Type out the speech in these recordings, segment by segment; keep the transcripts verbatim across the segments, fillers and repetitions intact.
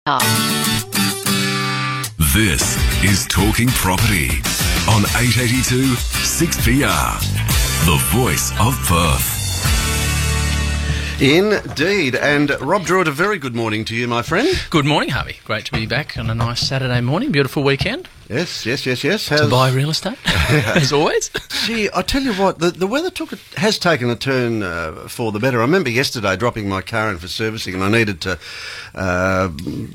This is Talking Property on eight eighty-two six P R, the voice of Perth. Indeed. And Rob Druitt, a very good morning to you, my friend. Good morning, Harvey. Great to be back on a nice Saturday morning. Beautiful weekend. Yes, yes, yes, yes. To buy real estate, as always. Gee, I tell you what, the, the weather took a, has taken a turn uh, for the better. I remember yesterday dropping my car in for servicing and I needed to, uh,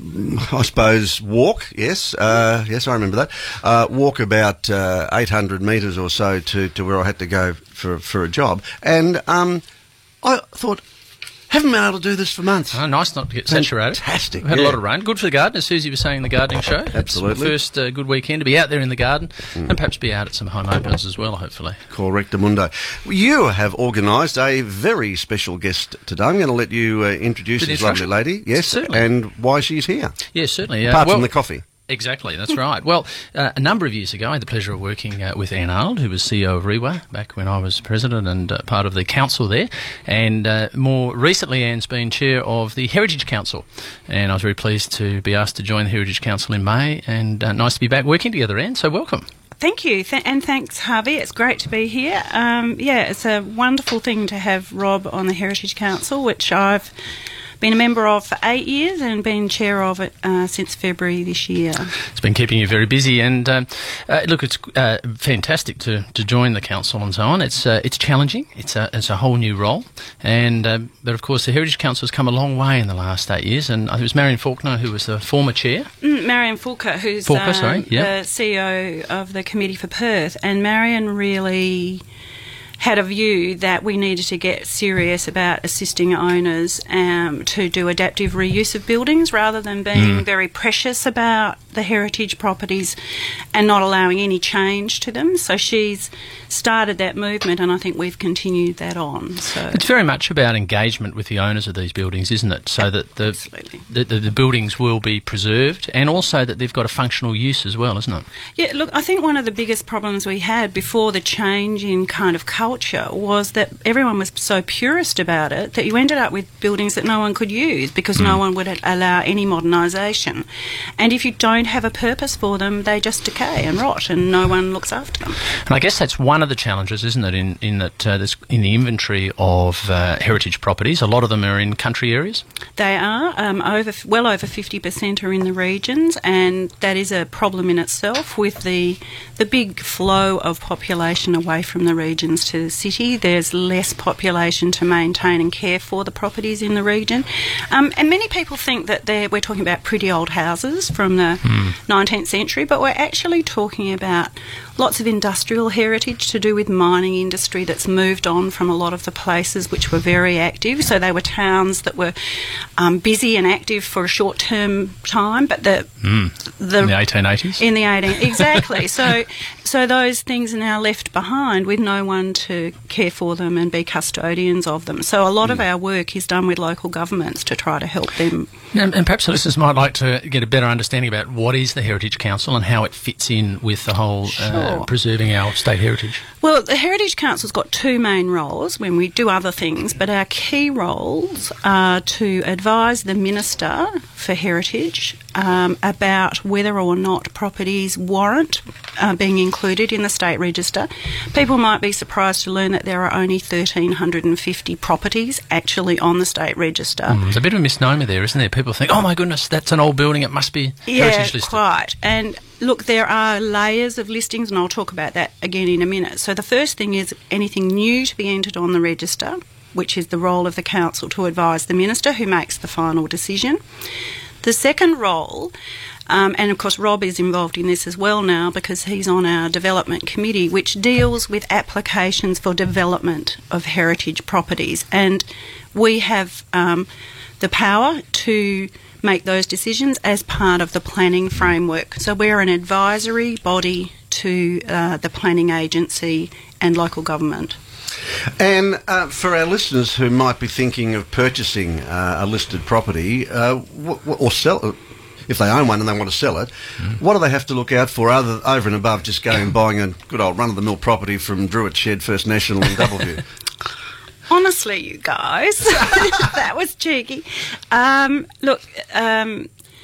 I suppose, walk, yes, uh, yes, I remember that, uh, walk about uh, eight hundred metres or so to, to where I had to go for, for a job. And um, I thought, haven't been able to do this for months. Oh, nice not to get saturated. Fantastic. We had yeah. a lot of rain. Good for the garden, as Susie was saying in the gardening show. Absolutely. It's the first uh, good weekend to be out there in the garden mm. and perhaps be out at some home openers as well, hopefully. Correctamundo. You have organised a very special guest today. I'm going to let you uh, introduce this lovely lady. Yes, certainly. And why she's here. Yes, certainly. Uh, Apart well, from the coffee. Exactly, that's right. Well, uh, a number of years ago, I had the pleasure of working uh, with Anne Arnold, who was C E O of Rewa back when I was president and uh, part of the council there. And uh, more recently, Anne's been chair of the Heritage Council. And I was very pleased to be asked to join the Heritage Council in May. And uh, nice to be back working together, Anne. So welcome. Thank you, Th- and thanks, Harvey. It's great to be here. Um, yeah, it's a wonderful thing to have Rob on the Heritage Council, which I've been a member of for eight years and been chair of it uh, since February this year. It's been keeping you very busy, and uh, uh, look, it's uh, fantastic to, to join the council and so on. It's uh, it's challenging. It's a it's a whole new role, and uh, but of course the Heritage Council has come a long way in the last eight years. And it was Marion Faulkner who was the former chair. Mm, Marion Fulker, who's Fulker, um, sorry, yeah. the C E O of the Committee for Perth, and Marion really had a view that we needed to get serious about assisting owners um, to do adaptive reuse of buildings rather than being mm. very precious about the heritage properties and not allowing any change to them. So she's started that movement, and I think we've continued that on. So it's very much about engagement with the owners of these buildings, isn't it? So that the the, the, the buildings will be preserved, and also that they've got a functional use as well, isn't it? Yeah, look, I think one of the biggest problems we had before the change in kind of culture was that everyone was so purist about it that you ended up with buildings that no one could use because mm. no one would allow any modernisation. And if you don't have a purpose for them, they just decay and rot and no one looks after them. And I guess that's one of the challenges, isn't it, in, in that uh, this, in the inventory of uh, heritage properties, a lot of them are in country areas? They are. Um, over well over fifty percent are in the regions, and that is a problem in itself with the the big flow of population away from the regions to the city. There's less population to maintain and care for the properties in the region. Um, and many people think that they're, we're talking about pretty old houses from the mm. nineteenth century, but we're actually talking about lots of industrial heritage to do with mining industry that's moved on from a lot of the places which were very active. So they were towns that were um, busy and active for a short-term time, but the, mm. the in the eighteen eighties? In the eighteen exactly. so so those things are now left behind with no one to care for them and be custodians of them. So a lot mm. of our work is done with local governments to try to help them. And, and perhaps listeners might like to get a better understanding about what is the Heritage Council and how it fits in with the whole sure. uh, preserving our state heritage. Well, the Heritage Council's got two main roles when we do other things, but our key roles are to advise the Minister for Heritage um, about whether or not properties warrant uh, being included in the State Register. People might be surprised to learn that there are only one thousand three hundred fifty properties actually on the State Register. Mm, there's a bit of a misnomer there, isn't there? People think, oh my goodness, that's an old building, it must be yeah, heritage listed. Yeah, quite. And look, there are layers of listings, and I'll talk about that again in a minute. So the first thing is anything new to be entered on the register, which is the role of the council to advise the minister who makes the final decision. The second role, um, and of course Rob is involved in this as well now because he's on our development committee, which deals with applications for development of heritage properties. And we have um, the power to make those decisions as part of the planning framework. So we're an advisory body to uh, the planning agency and local government. And uh, for our listeners who might be thinking of purchasing uh, a listed property uh, w- w- or sell it, if they own one and they want to sell it, mm. what do they have to look out for other over and above just going and buying a good old run-of-the-mill property from Druitt Shed First National in Doubleview? Honestly, you guys, that was cheeky. Um, look, um,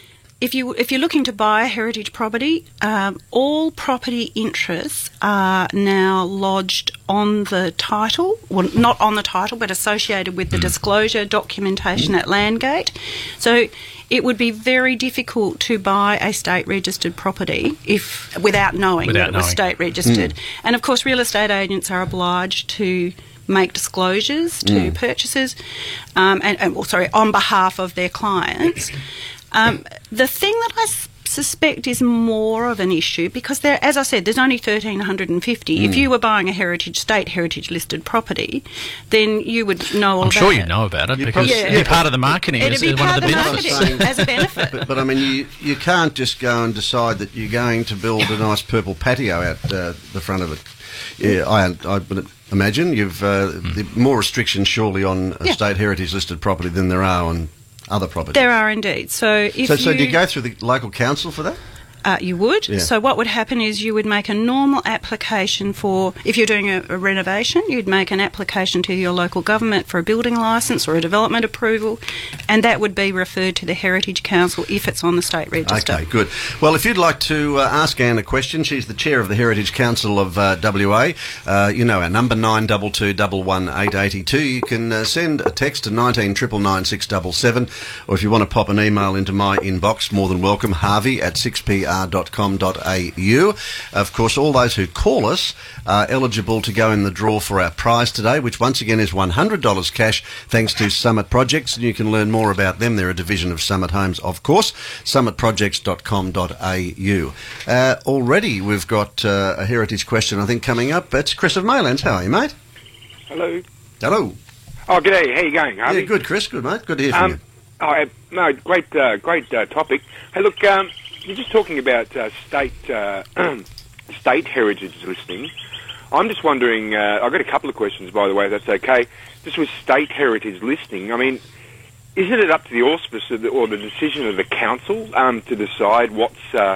if you if you're looking to buy a heritage property, um, all property interests are now lodged on the title, well, not on the title, but associated with the disclosure documentation at Landgate. So it would be very difficult to buy a state registered property if without knowing Without that it was knowing. state registered. And of course, real estate agents are obliged to make disclosures to purchasers, um, and, and well, sorry, on behalf of their clients. Um, the thing that I s- suspect is more of an issue, because there, as I said, there's only one thousand three hundred fifty. Mm. If you were buying a heritage state heritage listed property, then you would know all I'm about sure it. you'd know about it You'd because probably- it'd Yeah. be part of the marketing. It'd as- be as part one of of the the benefits. marketing Saying- as a benefit. But, but I mean, you, you can't just go and decide that you're going to build a nice purple patio out uh, the front of it. Yeah, I, I would imagine you've uh, the more restrictions surely on a Yeah. state heritage listed property than there are on other properties. There are indeed. So if so, so you, do you go through the local council for that? Uh, you would. Yeah. So what would happen is you would make a normal application for, if you're doing a, a renovation, you'd make an application to your local government for a building licence or a development approval, and that would be referred to the Heritage Council if it's on the state register. Okay, good. Well, if you'd like to uh, ask Anne a question, she's the chair of the Heritage Council of uh, W A. Uh, you know our number, nine two two one one eight eight two. You can uh, send a text to nineteen nine nine nine six seven seven, or if you want to pop an email into my inbox, more than welcome, harvey at six p r dot com dot a u. Of course, all those who call us are eligible to go in the draw for our prize today, which once again is one hundred dollars cash, thanks to Summit Projects, and you can learn more about them. They're a division of Summit Homes, of course, summit projects dot com dot a u. Uh, already we've got uh, a heritage question, I think, coming up. It's Chris of Maylands. How are you, mate? Hello. Hello. Oh, g'day. How you going, Harvey? Yeah, good, Chris. Good, mate. Good to hear from Um, you. oh, uh, no, great, uh, great uh, topic. Hey, look, um, you're just talking about uh, state uh, state heritage listing. I'm just wondering. Uh, I've got a couple of questions, by the way. If that's okay. Just with state heritage listing, I mean, isn't it up to the auspice of the, or the decision of the council um, to decide what's uh,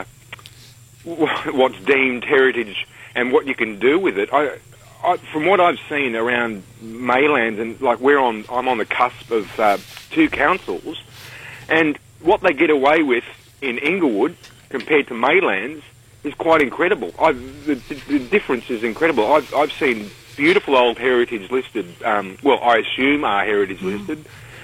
what's deemed heritage and what you can do with it? I, I, from what I've seen around Maylands, and like we're on, I'm on the cusp of uh, two councils, and what they get away with in Inglewood compared to Maylands is quite incredible. I've, the, the difference is incredible. I've, I've seen beautiful old heritage listed, um, well, I assume are heritage listed,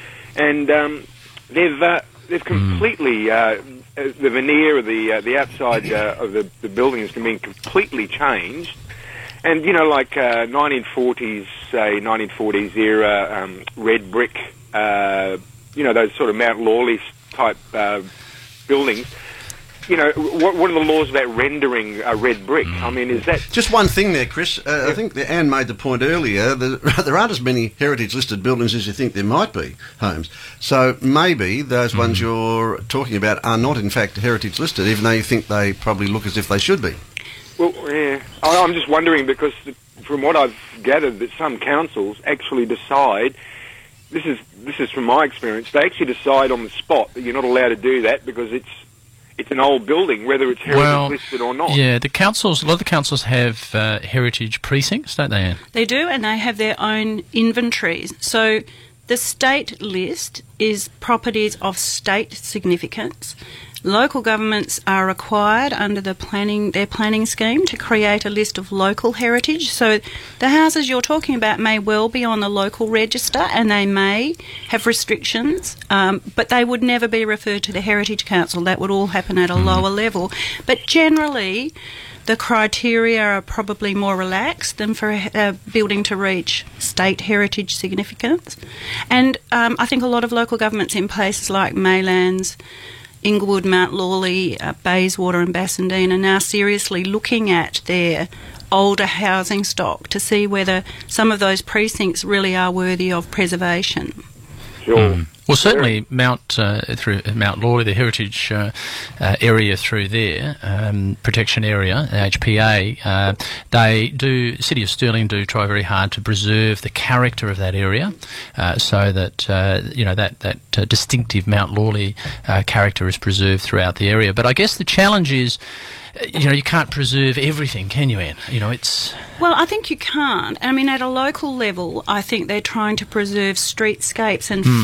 and um, they've uh, they've completely uh, the veneer of the uh, the outside uh, of the, the buildings can be completely changed. And, you know, like uh, nineteen forties, say, nineteen forties era um, red brick, uh, you know, those sort of Mount Lawley type uh, buildings, you know, what, what are the laws about rendering a red brick? I mean, is that... Just one thing there, Chris. Uh, I think that Anne made the point earlier. There, there aren't as many heritage-listed buildings as you think there might be, homes. So maybe those ones you're talking about are not, in fact, heritage-listed, even though you think they probably look as if they should be. Well, yeah, I- I'm just wondering because the, from what I've gathered, that some councils actually decide. This is this is from my experience. They actually decide on the spot that you're not allowed to do that because it's it's an old building, whether it's heritage Well, listed or not. yeah, the councils, a lot of the councils have uh, heritage precincts, don't they, Anne? They do, and they have their own inventories. So the state list is properties of state significance. Local governments are required under the planning their planning scheme to create a list of local heritage. So the houses you're talking about may well be on the local register and they may have restrictions, um, but they would never be referred to the Heritage Council. That would all happen at a lower level. But generally, the criteria are probably more relaxed than for a, a building to reach state heritage significance. And um, I think a lot of local governments in places like Maylands, Inglewood, Mount Lawley, uh, Bayswater and Bassendean are now seriously looking at their older housing stock to see whether some of those precincts really are worthy of preservation. Sure. Mm. Well, certainly Mount uh, through Mount Lawley, the heritage uh, uh, area through there, um, protection area, H P A, uh, they do. City of Stirling do try very hard to preserve the character of that area, uh, so that uh, you know that that uh, distinctive Mount Lawley uh, character is preserved throughout the area. But I guess the challenge is, you know, you can't preserve everything, can you, Anne? You know, it's... Well, I think you can't. I mean, at a local level, I think they're trying to preserve streetscapes and feel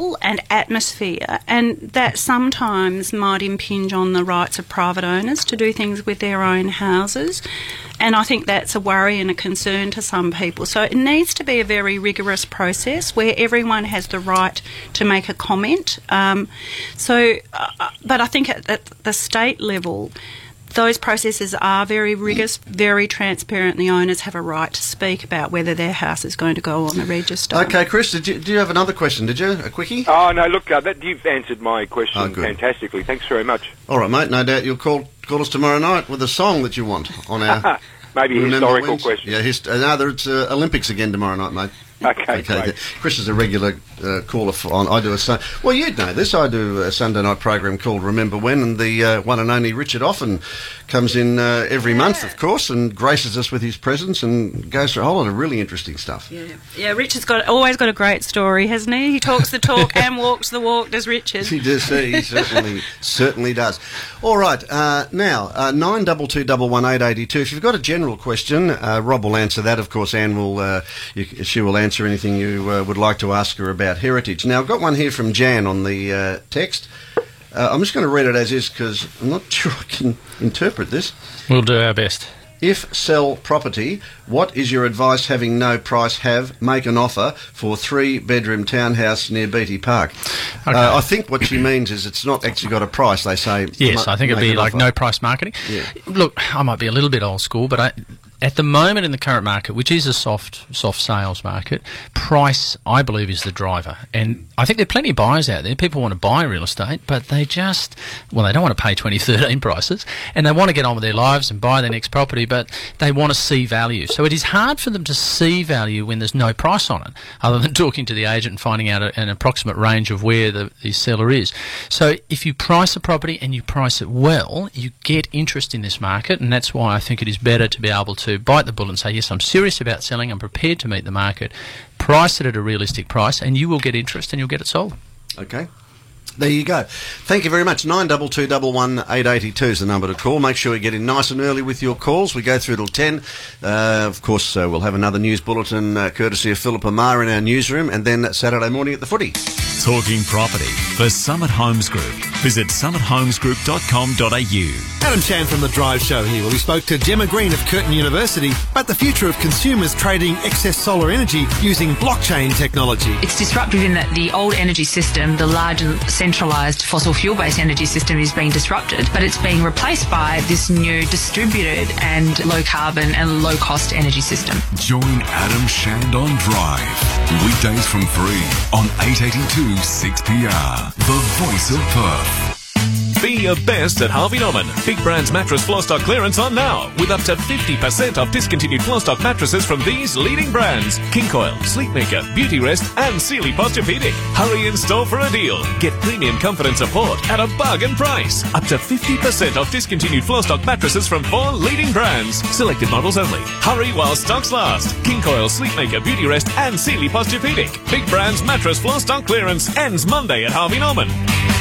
feel and atmosphere, and that sometimes might impinge on the rights of private owners to do things with their own houses. And I think that's a worry and a concern to some people. So it needs to be a very rigorous process where everyone has the right to make a comment. Um, so, uh, but I think at, at the state level, those processes are very rigorous, very transparent. The owners have a right to speak about whether their house is going to go on the register. Okay, Chris, did you, do you have another question, did you? A quickie? Oh, no, look, uh, that, you've answered my question Oh, good. fantastically. Thanks very much. All right, mate, no doubt you'll call call us tomorrow night with a song that you want on our... Maybe a Remember historical Wednesday? question. Yeah, hist- uh, no, it's uh, Olympics again tomorrow night, mate. Okay, great. yeah. Chris is a regular uh, caller for, on. I do a sun- well, you'd know this. I do a Sunday night program called Remember When, and the uh, one and only Richard Offen comes in uh, every month, of course, and graces us with his presence and goes through a whole lot of really interesting stuff. Yeah, yeah. Richard's got always got a great story, hasn't he? He talks the talk and walks the walk. Does Richard? He does. He certainly certainly does. All right. Uh, now uh, nine double two double one eight eighty two. If you've got a general question, uh, Rob will answer that. Of course, Anne will. Uh, you, she will answer anything you uh, would like to ask her about heritage. Now, I've got one here from Jan on the uh, text. Uh, I'm just going to read it as is because I'm not sure I can interpret this. We'll do our best. If sell property, what is your advice having no price have? Make an offer for three-bedroom townhouse near Beatty Park. Okay. Uh, I think what she means is it's not actually got a price. They say... Yes, ma- I think it'd make be an like offer. no price marketing. Yeah. Look, I might be a little bit old school, but I, at the moment in the current market, which is a soft soft sales market, price, I believe, is the driver. And I think there are plenty of buyers out there. People want to buy real estate, but they just, well, they don't want to pay twenty thirteen prices, and they want to get on with their lives and buy their next property, but they want to see value. So it is hard for them to see value when there's no price on it, other than talking to the agent and finding out a, an approximate range of where the, the seller is. So if you price a property and you price it well, you get interest in this market, and that's why I think it is better to be able to bite the bullet and say, yes, I'm serious about selling, I'm prepared to meet the market, price it at a realistic price, and you will get interest and you'll get it sold. Okay. There you go. Thank you very much. nine double two double one eight eighty two is the number to call. Make sure you get in nice and early with your calls. We go through till ten. Uh, of course, uh, we'll have another news bulletin uh, courtesy of Philippa Maher in our newsroom, and then Saturday morning at the footy. Talking property for Summit Homes Group. Visit summit homes group dot com dot a u. Adam Chan from The Drive Show here, where we spoke to Gemma Green of Curtin University about the future of consumers trading excess solar energy using blockchain technology. It's disruptive in that the old energy system, the large and centralised fossil fuel-based energy system, is being disrupted, but it's being replaced by this new distributed and low-carbon and low-cost energy system. Join Adam Shand on Drive. Weekdays from three on eight eighty-two six P R. The voice of Perth. Be your best at Harvey Norman. Big Brands mattress floor stock clearance on now, with up to fifty percent off discontinued floor stock mattresses from these leading brands: King Coil, Sleepmaker, Beauty Rest, and Sealy Posturepedic. Hurry in store for a deal. Get premium comfort and support at a bargain price. Up to fifty percent off discontinued floor stock mattresses from four leading brands. Selected models only. Hurry while stocks last. King Coil, Sleepmaker, Beauty Rest, and Sealy Posturepedic. Big Brands mattress floor stock clearance ends Monday at Harvey Norman.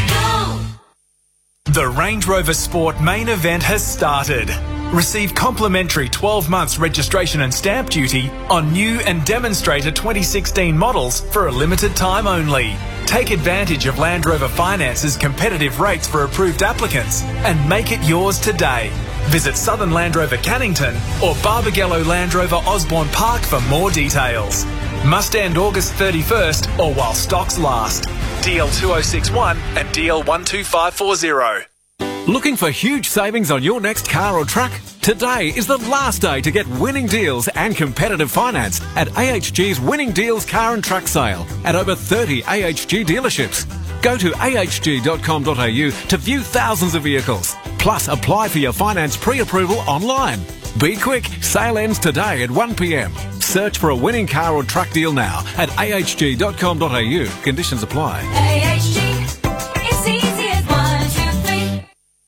The Range Rover Sport main event has started. Receive complimentary twelve months registration and stamp duty on new and demonstrator twenty sixteen models for a limited time only. Take advantage of Land Rover Finance's competitive rates for approved applicants and make it yours today. Visit Southern Land Rover Cannington or Barbagallo Land Rover Osborne Park for more details. Must end August thirty-first or while stocks last. D L two oh six one and D L one two five four zero. Looking for huge savings on your next car or truck? Today is the last day to get winning deals and competitive finance at A H G's Winning Deals Car and Truck Sale at over thirty A H G dealerships. Go to a h g dot com dot a u to view thousands of vehicles. Plus, apply for your finance pre-approval online. Be quick, sale ends today at one p m. Search for a winning car or truck deal now at a h g dot com dot a u. Conditions apply. A H G, it's easy as one, two, three.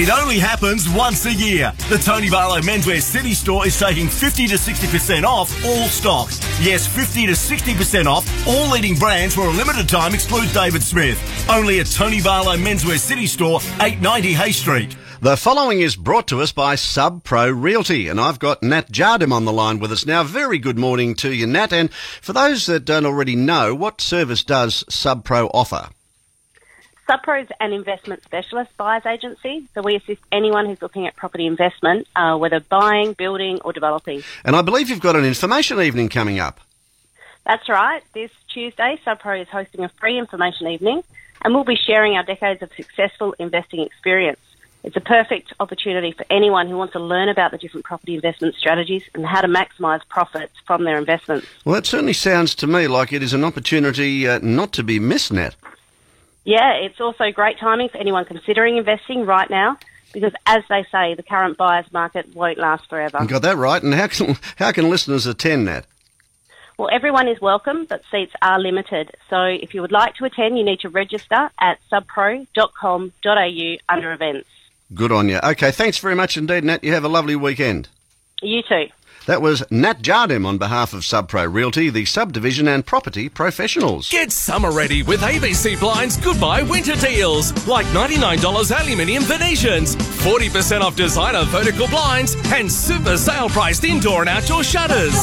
It only happens once a year. The Tony Barlow Menswear City Store is taking fifty to sixty percent off all stocks. Yes, fifty to sixty percent off all leading brands for a limited time exclude David Smith. Only at Tony Barlow Menswear City Store, eight ninety Hay Street. The following is brought to us by SubPro Realty, and I've got Nat Jardim on the line with us now. Very good morning to you, Nat. And for those that don't already know, what service does SubPro offer? SubPro is an investment specialist buyer's agency, so we assist anyone who's looking at property investment, uh, whether buying, building or developing. And I believe you've got an information evening coming up. That's right. This Tuesday, SubPro is hosting a free information evening, and we'll be sharing our decades of successful investing experience. It's a perfect opportunity for anyone who wants to learn about the different property investment strategies and how to maximise profits from their investments. Well, that certainly sounds to me like it is an opportunity uh, not to be missed, Nat. Yeah, it's also great timing for anyone considering investing right now because, as they say, the current buyer's market won't last forever. You got that right. And how can, how can listeners attend, Nat? Well, everyone is welcome, but seats are limited. So if you would like to attend, you need to register at subpro dot com dot a u under events. Good on you. Okay, thanks very much indeed, Nat. You have a lovely weekend. You too. That was Nat Jardim on behalf of SubPro Realty, the subdivision and property professionals. Get summer ready with A B C Blinds Goodbye Winter Deals. Like ninety-nine dollars aluminium Venetians, forty percent off designer vertical blinds, and super sale priced indoor and outdoor shutters.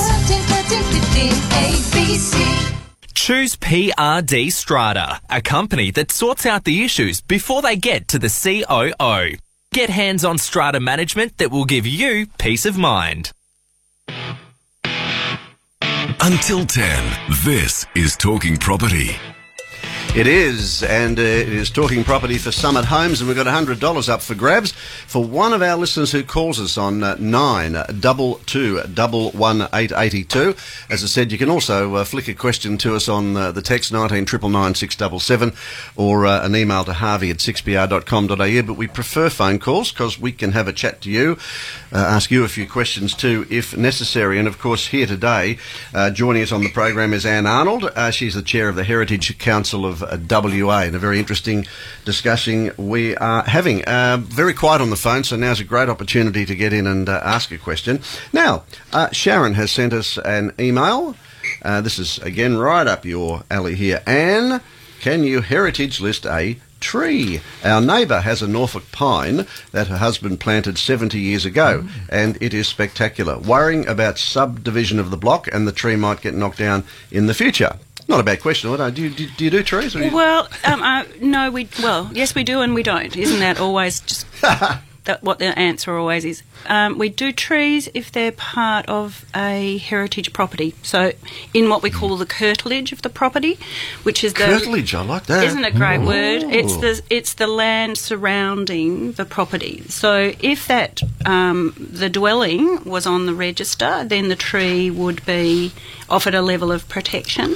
Choose P R D Strata, a company that sorts out the issues before they get to the C O O. Get hands-on strata management that will give you peace of mind. Until ten, this is Talking Property. It is, and uh, it is Talking Property for Summit Homes, and we've got one hundred dollars up for grabs for one of our listeners who calls us on uh, nine two two one one eight eight two. As I said, you can also uh, flick a question to us on uh, the text nineteen nine nine six seven seven or uh, an email to harvey at six p r dot com dot a u, but we prefer phone calls because we can have a chat to you, uh, ask you a few questions too if necessary. And of course, here today, uh, joining us on the program is Anne Arnold. Uh, she's the chair of the Heritage Council of uh, W A, and a very interesting discussion we are having. Uh, very quiet on the phone, so now's a great opportunity to get in and uh, ask a question. Now, uh, Sharon has sent us an email. Uh, this is, again, right up your alley here. Anne, can you heritage list a tree? Our neighbour has a Norfolk pine that her husband planted seventy years ago, mm. and it is spectacular. Worrying about subdivision of the block and the tree might get knocked down in the future. Not a bad question. Do you do, do, you do trees? Or you... Well, um, uh, no, we well, yes, we do, and we don't. Isn't that always just that what the answer always is? Um, we do trees if they're part of a heritage property. So, in what we call the curtilage of the property, which is the curtilage. I like that. Isn't it a great Ooh. word? It's the it's the land surrounding the property. So, if that um, the dwelling was on the register, then the tree would be offered a level of protection.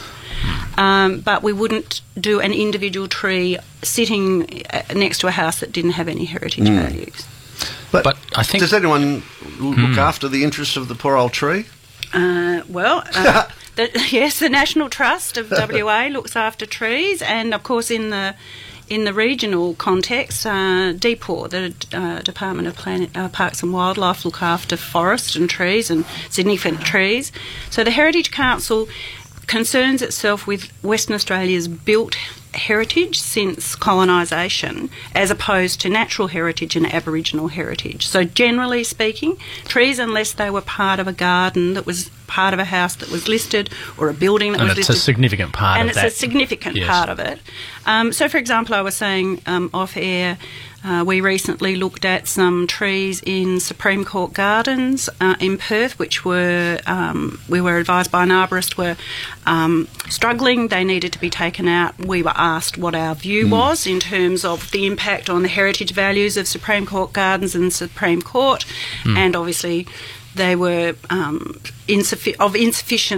Um, but we wouldn't do an individual tree sitting next to a house that didn't have any heritage mm. values. But, but I think does anyone look mm. after the interests of the poor old tree? Uh, well, uh, the, yes, the National Trust of W A looks after trees, and of course in the in the regional context, uh, D P O R, the uh, Department of Plan- uh, Parks and Wildlife, look after forest and trees and significant trees. So the Heritage Council concerns itself with Western Australia's built heritage since colonisation as opposed to natural heritage and Aboriginal heritage. So generally speaking, trees, unless they were part of a garden that was part of a house that was listed or a building that and was it's listed. a significant part and of that. that. And it's a significant yes. part of it. Um, so, for example, I was saying um, off air, Uh, we recently looked at some trees in Supreme Court Gardens uh, in Perth, which were um, we were advised by an arborist were um, struggling. They needed to be taken out. We were asked what our view mm. was in terms of the impact on the heritage values of Supreme Court Gardens and Supreme Court, mm. and obviously they were um, insuffi- of insufficient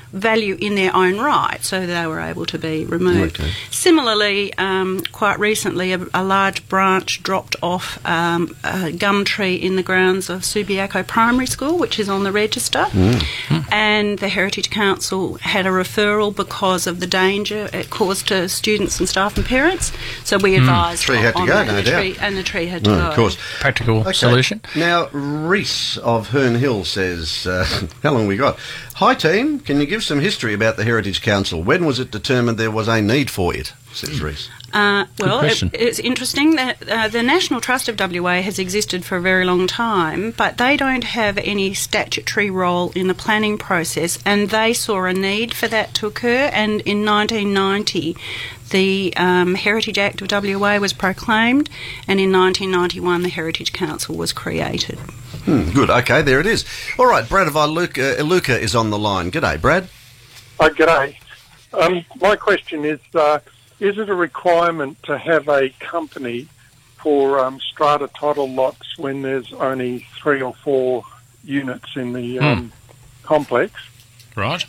value in their own right, so they were able to be removed. Okay. Similarly, um, quite recently, a, a large branch dropped off um, a gum tree in the grounds of Subiaco Primary School, which is on the register, Mm. and the Heritage Council had a referral because of the danger it caused to students and staff and parents. So we advised Tree had to on go, that, no and the doubt. tree, and the tree had to Mm, go. of course. Practical Okay. solution. Now, Reese of Herne Hill says, uh, how long we got? Hi team, can you give some history about the Heritage Council? When was it determined there was a need for it? Says Reese. Uh, well, it, question. it's interesting that uh, the National Trust of W A has existed for a very long time, but they don't have any statutory role in the planning process, and they saw a need for that to occur, and in nineteen ninety the um, Heritage Act of W A was proclaimed, and in nineteen ninety-one the Heritage Council was created. Hmm, good, okay, there it is. All right, Brad of Iluka, Iluka is on the line. G'day, Brad. Oh, g'day. Um, my question is, uh, is it a requirement to have a company for um, strata title lots when there's only three or four units in the um, Hmm. complex? Right.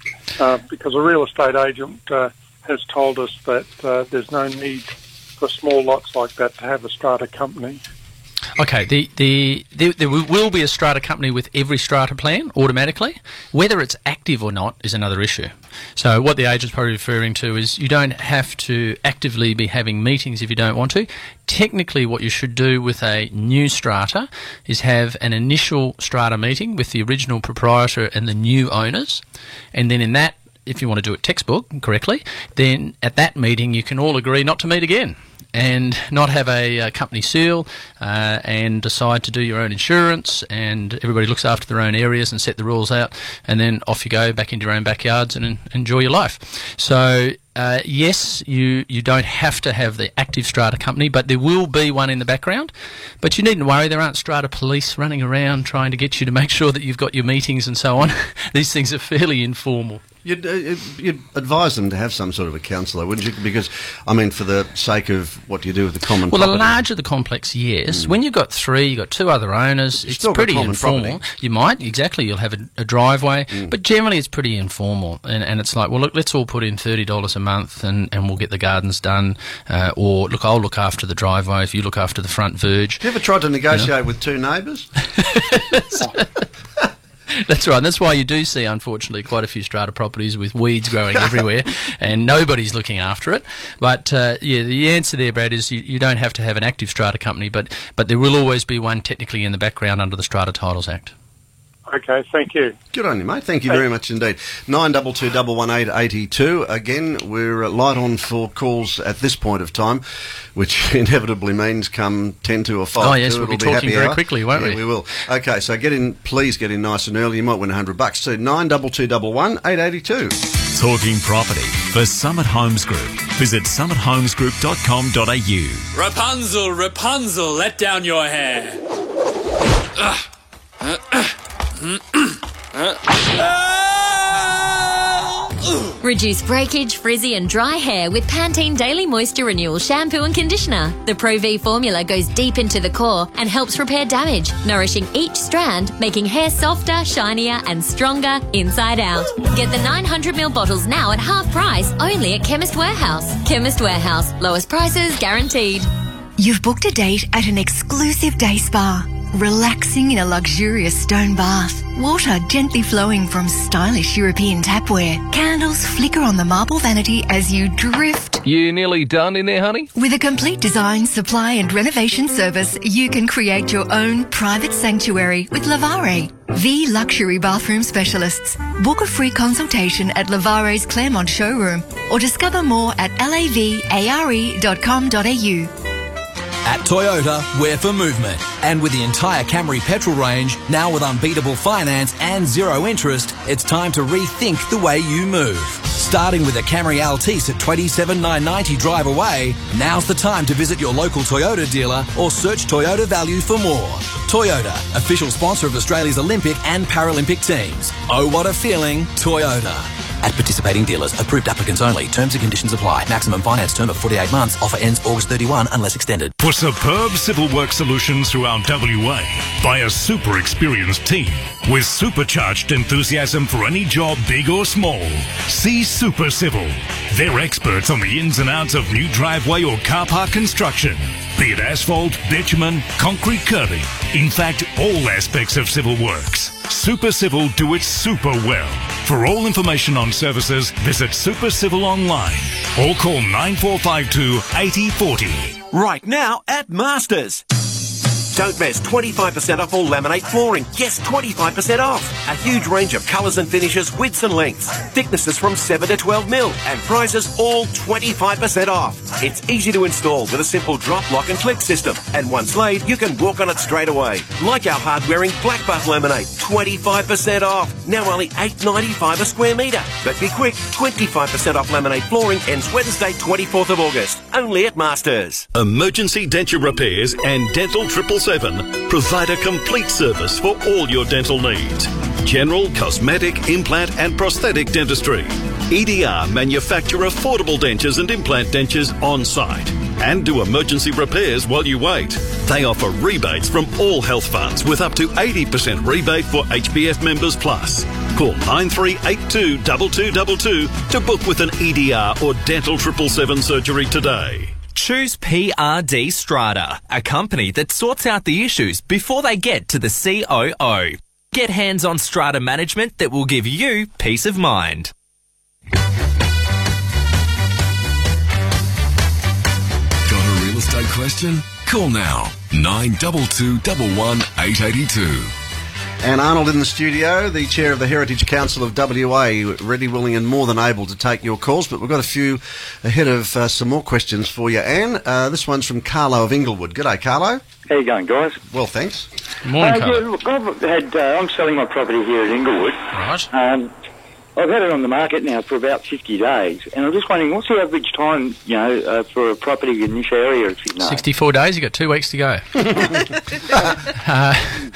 Uh, because a real estate agent uh, has told us that uh, there's no need for small lots like that to have a strata company. Okay, the, the, the, there will be a strata company with every strata plan automatically. Whether it's active or not is another issue. So what the agent's probably referring to is you don't have to actively be having meetings if you don't want to. Technically, what you should do with a new strata is have an initial strata meeting with the original proprietor and the new owners, and then in that, if you want to do it textbook correctly, then at that meeting you can all agree not to meet again and not have a, uh company seal uh, and decide to do your own insurance, and everybody looks after their own areas and set the rules out, and then off you go back into your own backyards and en- enjoy your life. So uh, yes, you, you don't have to have the active strata company, but there will be one in the background. But you needn't worry, there aren't strata police running around trying to get you to make sure that you've got your meetings and so on. These things are fairly informal. You'd, uh, you'd advise them to have some sort of a counsellor, wouldn't you? Because, I mean, for the sake of what you do with the common Well, property. the larger the complex, yes. When you've got three, you've got two other owners, it's still got pretty common informal. property. You might, exactly, you'll have a, a driveway, but generally it's pretty informal. And, and it's like, well, look, let's all put in thirty dollars a month and, and we'll get the gardens done. Uh, or, look, I'll look after the driveway if you look after the front verge. Have you ever tried to negotiate with two neighbours? That's right. And that's why you do see, unfortunately, quite a few strata properties with weeds growing everywhere and nobody's looking after it. But, uh, yeah, the answer there, Brad, is you, you don't have to have an active strata company, but, but there will always be one technically in the background under the Strata Titles Act. Okay, thank you. Good on you, mate. Thank you very much indeed. nine two two one one eight eight two. Again, we're uh, light on for calls at this point of time, which inevitably means come ten to or five. Oh, yes, to, we'll be it'll talking happy very hour. quickly, won't yeah, we? we will. Okay, so get in, please get in nice and early. You might win one hundred bucks. So nine two two one one eight eight two. Talking property for Summit Homes Group. Visit summit homes group dot com dot a u. Rapunzel, Rapunzel, let down your hair. Ugh. Uh, uh, mm, mm, uh, uh. Reduce breakage, frizzy and dry hair with Pantene Daily Moisture Renewal Shampoo and Conditioner. The Pro V formula goes deep into the core and helps repair damage, nourishing each strand, making hair softer, shinier and stronger inside out. Get the nine hundred milliliter bottles now at half price only at Chemist Warehouse. Chemist Warehouse. Lowest prices guaranteed. You've booked a date at an exclusive day spa. Relaxing in a luxurious stone bath. Water gently flowing from stylish European tapware. Candles flicker on the marble vanity as you drift. You nearly done in there, honey? With a complete design, supply and renovation service, you can create your own private sanctuary with Lavare, the luxury bathroom specialists. Book a free consultation at Lavare's Claremont showroom or discover more at lavare dot com dot a u. At Toyota, we're for movement. And with the entire Camry petrol range, now with unbeatable finance and zero interest, it's time to rethink the way you move. Starting with a Camry Altice at twenty-seven thousand nine hundred ninety dollars drive away, now's the time to visit your local Toyota dealer or search Toyota Value for more. Toyota, official sponsor of Australia's Olympic and Paralympic teams. Oh, what a feeling, Toyota. at participating dealers. Approved applicants only. Terms and conditions apply. Maximum finance term of forty-eight months. Offer ends August thirty-first unless extended. For superb civil work solutions throughout W A by a super experienced team with supercharged enthusiasm for any job, big or small. See Super Civil. They're experts on the ins and outs of new driveway or car park construction. Be it asphalt, bitumen, concrete curbing. In fact, all aspects of civil works. Super Civil do it super well. For all information on services, visit Super Civil online or call nine four five two, eight zero four zero. Right now at Masters. Don't miss twenty-five percent off all laminate flooring. Yes, twenty-five percent off. A huge range of colours and finishes, widths and lengths. Thicknesses from seven to twelve mil. And prices all twenty-five percent off. It's easy to install with a simple drop, lock and click system. And once laid, you can walk on it straight away. Like our hard-wearing Black Buff laminate. twenty-five percent off. Now only eight dollars ninety-five a square metre. But be quick, twenty-five percent off laminate flooring ends Wednesday, twenty-fourth of August. Only at Masters. Emergency Denture Repairs and Dental Triple Seven provide a complete service for all your dental needs. General, cosmetic, implant and prosthetic dentistry. E D R manufacture affordable dentures and implant dentures on site and do emergency repairs while you wait. They offer rebates from all health funds with up to eighty percent rebate for H B F members plus. Call nine three eight two two two two two to book with an E D R or Dental Triple Seven surgery today. Choose P R D Strata, a company that sorts out the issues before they get to the C O O. Get hands-on strata management that will give you peace of mind. Got a real estate question? Call now. nine two two one one eight eight two. Anne Arnold in the studio, the chair of the Heritage Council of W A, ready, willing and more than able to take your calls, but we've got a few ahead of uh, some more questions for you, Anne. Uh, this one's from Carlo of Inglewood. G'day, Carlo. How you going, guys? Well, thanks. Good morning, uh, Carlo. Yeah, look, I've had, uh, I'm selling my property here at Inglewood. Right. Um, I've had it on the market now for about fifty days, and I'm just wondering, what's the average time, you know, uh, for a property in this area? If you know? sixty-four days, you've got two weeks to go. uh,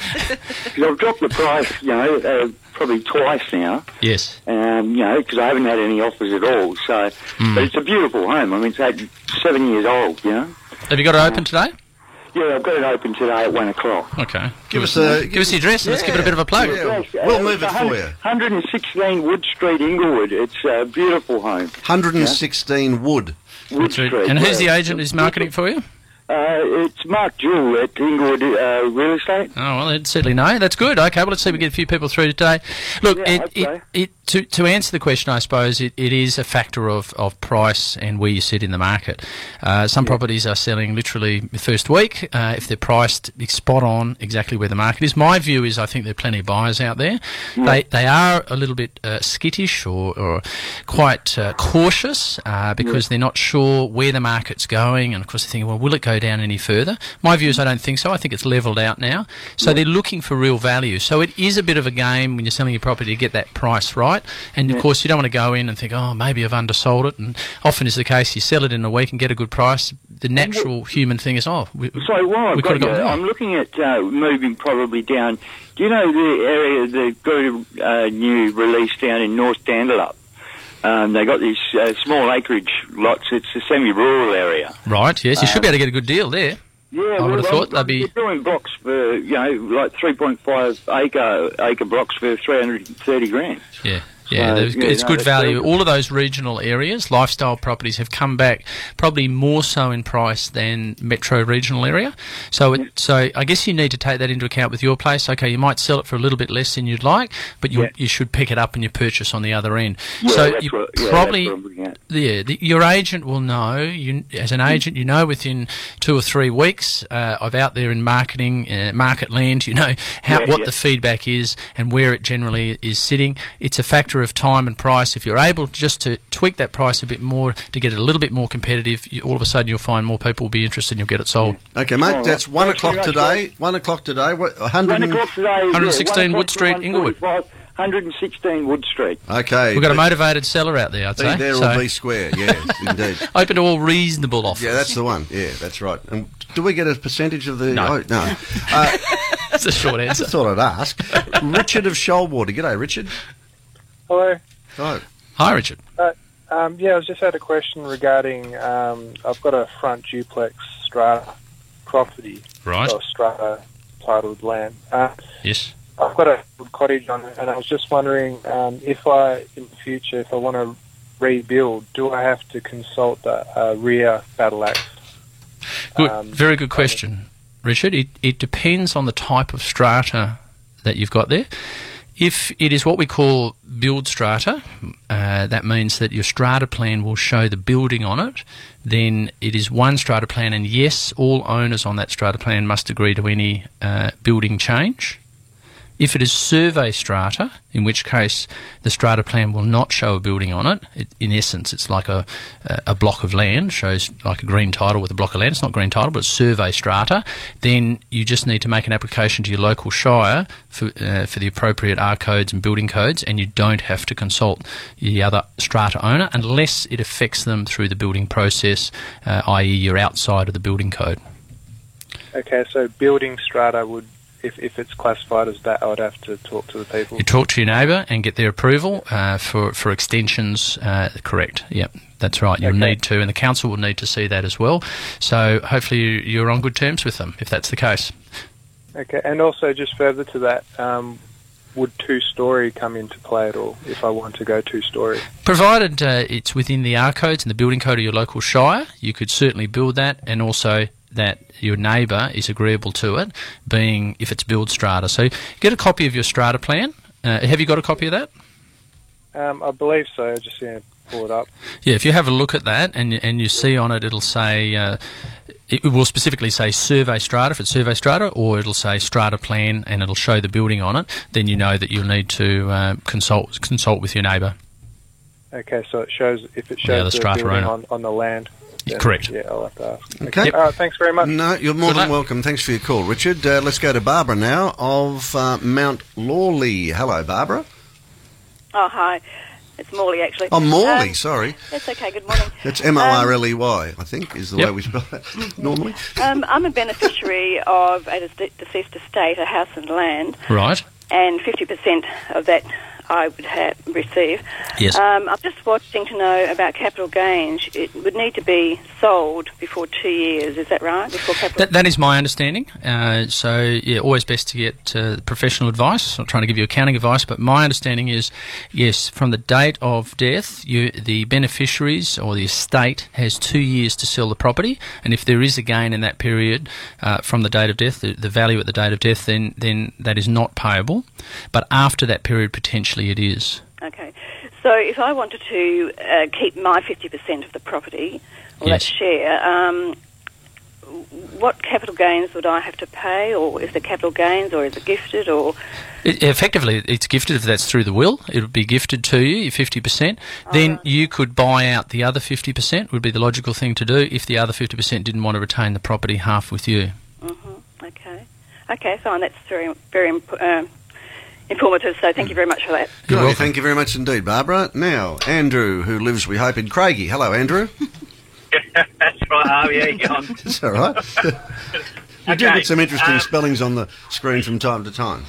I've dropped the price, you know, uh, probably twice now. Yes. Um, you know, because I haven't had any offers at all. So, Mm. but it's a beautiful home. I mean, it's eight, seven years old, you know. Have you got it open today? Yeah, I've got it open today at one o'clock. Okay. Give us a give us the address and let's give it a bit of a plug. Yes, uh, We'll move it's it for you. one hundred sixteen Wood Street, Inglewood. It's a beautiful home. one hundred sixteen Wood. Wood Street. And who's the yeah. agent who's marketing for you? Uh, it's Mark Jewell at Inglewood uh, Real Estate. Oh, well, they'd certainly know. That's good. Okay, well, let's see if we get a few people through today. Look, Yeah, it, I'd it, say. it, to, to answer the question, I suppose, it, it is a factor of, of price and where you sit in the market. Uh, some properties are selling literally the first week uh, if they're priced spot on exactly where the market is. My view is I think there are plenty of buyers out there. Yeah. They they are a little bit uh, skittish or, or quite uh, cautious uh, because Yeah. they're not sure where the market's going. And, of course, they're thinking, well, will it go down any further? My view is I don't think so. I think it's levelled out now. So Yeah. they're looking for real value. So it is a bit of a game when you're selling your property to get that price right. And, of Yeah. course, you don't want to go in and think, oh, maybe I've undersold it. And often is the case. You sell it in a week and get a good price. The natural human thing is, oh, we, So while I've we got could have you, gone more. I'm looking at uh, moving probably down. Do you know the area they've got a uh, new release down in North Dandalup? Um, they got these uh, small acreage lots. It's a semi-rural area. Right, yes. You should Um, be able to get a good deal there. Yeah, I well, would have thought well, they'd be... they're doing blocks for, you know, like three point five acre acre blocks for three hundred thirty grand. Yeah. Yeah, So, there's- yeah, it's no, good that's value. very good. All of those regional areas, lifestyle properties, have come back probably more so in price than metro regional area. So, it, so I guess you need to take that into account with your place. Okay, you might sell it for a little bit less than you'd like, but you Yeah. you should pick it up in your purchase on the other end. Yeah, so that's you what- yeah, probably. that's what I'm looking at. Yeah, the, your agent will know. You, as an agent, you know within two or three weeks uh, of out there in marketing, uh, market land, you know how Yeah, what yeah. the feedback is and where it generally is sitting. It's a factor of time and price. If you're able just to tweak that price a bit more to get it a little bit more competitive, you, all of a sudden you'll find more people will be interested and you'll get it sold. Okay, mate, Oh, that's one thanks very o'clock much, today. One o'clock today. What, one hundred One and- o'clock today. one hundred sixteen yeah, Wood Street, Inglewood. one hundred sixteen Wood Street. Okay. We've got a be- motivated seller out there, I'd Be say. there So, or be square, yes, indeed. open to all reasonable offers. Yeah, that's the one. Yeah, that's right. And do we get a percentage of the... No. Oh, no. Uh, That's a short answer. I thought I'd ask. Richard of Shoalwater. G'day, Richard. Hello. Hello. Hi, Richard. Uh, um, yeah, I just had a question regarding, um, I've got a front duplex strata property. Right. Or strata titled land. Uh, Yes. I've got a cottage on it, and I was just wondering um, if I, in the future, if I want to rebuild, do I have to consult the uh, rear battle axe? Good. Um, Very good question, Richard. It, it depends on the type of strata that you've got there. If it is what we call build strata, uh, that means that your strata plan will show the building on it, then it is one strata plan, and yes, all owners on that strata plan must agree to any uh, building change. If it is survey strata, in which case the strata plan will not show a building on it, it in essence it's like a, a block of land, shows like a green title with a block of land. It's not green title, but it's survey strata. Then you just need to make an application to your local shire for, uh, for the appropriate R codes and building codes, and you don't have to consult the other strata owner unless it affects them through the building process, uh, that is you're outside of the building code. Okay, so building strata would, If, if it's classified as that, I would have to talk to the people. You talk to your neighbour and get their approval uh, for, for extensions, uh, correct. Yep, that's right. You'll Okay. need to, and the council will need to see that as well. So hopefully you- you're on good terms with them, if that's the case. Okay, and also just further to that, um, would two-storey come into play at all if I want to go two-storey? Provided uh, it's within the R codes and the building code of your local shire, you could certainly build that, and also that your neighbour is agreeable to it, being if it's build strata. So get a copy of your strata plan. Uh, have you got a copy of that? Um, I believe so. I just yeah, pull it up. Yeah, if you have a look at that and and you see on it, it'll say uh, it will specifically say survey strata if it's survey strata, or it'll say strata plan and it'll show the building on it. Then you know that you'll need to uh, consult consult with your neighbour. Okay, so it shows if it The shows other the strata building owner. on, on the land. then, Correct. Yeah, I'll have to ask. Okay. All right, thanks very much. No, you're more Good than luck. welcome. Thanks for your call, Richard. Uh, let's go to Barbara now of uh, Mount Lawley. Hello, Barbara. Oh, hi. It's Morley, actually. Oh, Morley, Um, sorry. That's okay. Good morning. It's M O R L E Y, I think, is the Yep. way we spell it normally. Um, I'm a beneficiary of a de- deceased estate, a house and land, Right. and fifty percent of that I would have receive. Yes. Um, I'm just watching to know about capital gains. It would need to be sold before two years. Is that right? Before capital. That, that is my understanding. Uh, so, yeah, always best to get uh, professional advice. I'm not trying to give you accounting advice, but my understanding is, yes, from the date of death, you, the beneficiaries or the estate has two years to sell the property, and if there is a gain in that period uh, from the date of death, the, the value at the date of death, then, then that is not payable. But after that period, potentially it is. Okay. So if I wanted to uh, keep my fifty percent of the property, or Yes. that share, um, what capital gains would I have to pay, or is it capital gains, or is it gifted, or... It, effectively, it's gifted if that's through the will. It would be gifted to you, your fifty percent. Then you could buy out the other fifty percent, would be the logical thing to do if the other fifty percent didn't want to retain the property half with you. Mm-hmm. Okay. Okay, fine. That's very, very imp- um, informative, so thank you very much for that. Good on you. Thank you very much indeed, Barbara. Now, Andrew, who lives, we hope, in Craigie. Hello, Andrew. That's right, Harvey. How you going? It's all right. You do Okay, get some interesting um, spellings on the screen from time to time.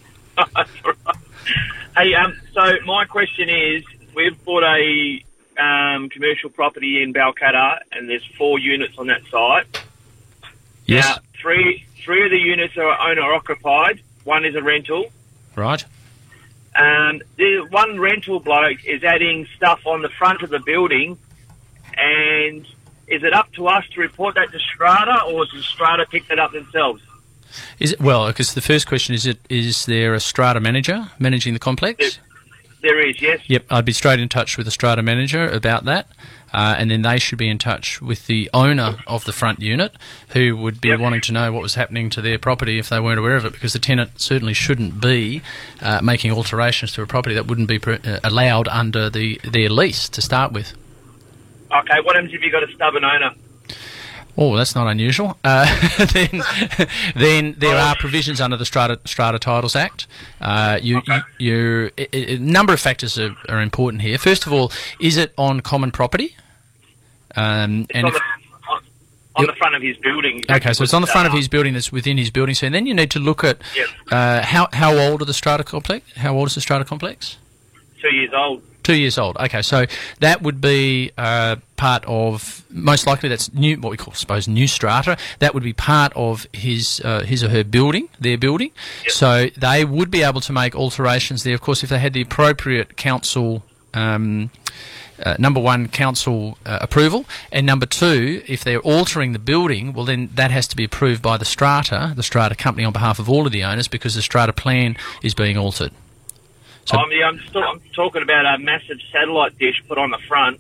Hey, um, so my question is, we've bought a um, commercial property in Balcatta, and there's four units on that site. Yes. Now, three three of the units are owner occupied. One is a rental. Right. Um, the one rental bloke is adding stuff on the front of the building, and is it up to us to report that to Strata, or does Strata pick that up themselves? Is it, well, because the first question is, it is there a strata manager managing the complex? There is, yes. Yep, I'd be straight in touch with the strata manager about that, uh, and then they should be in touch with the owner of the front unit, who would be wanting to know what was happening to their property if they weren't aware of it, because the tenant certainly shouldn't be uh, making alterations to a property that wouldn't be pre- uh, allowed under the their lease to start with. Okay, what happens if you've got a stubborn owner? Oh, that's not unusual. Uh, then, then there are provisions under the Strata, Strata Titles Act. Uh, you, you, you, a, a number of factors are, are important here. First of all, is it on common property? Um, It's and on, if, the, on, on the front of his building. okay, so it's on the front of his building. That's within his building. So then you need to look at uh, how how old are the strata complex? How old is the strata complex? Two years old. Two years old. Okay, so that would be uh, part of, most likely that's new, what we call, I suppose, new strata. That would be part of his uh, his or her building, their building. Yep. So they would be able to make alterations there, of course, if they had the appropriate council. Um, Uh, number one, council uh, approval, and number two, if they're altering the building, well then that has to be approved by the strata, the strata company on behalf of all of the owners, because the strata plan is being altered. So, I'm, I'm, still, I'm talking about a massive satellite dish put on the front.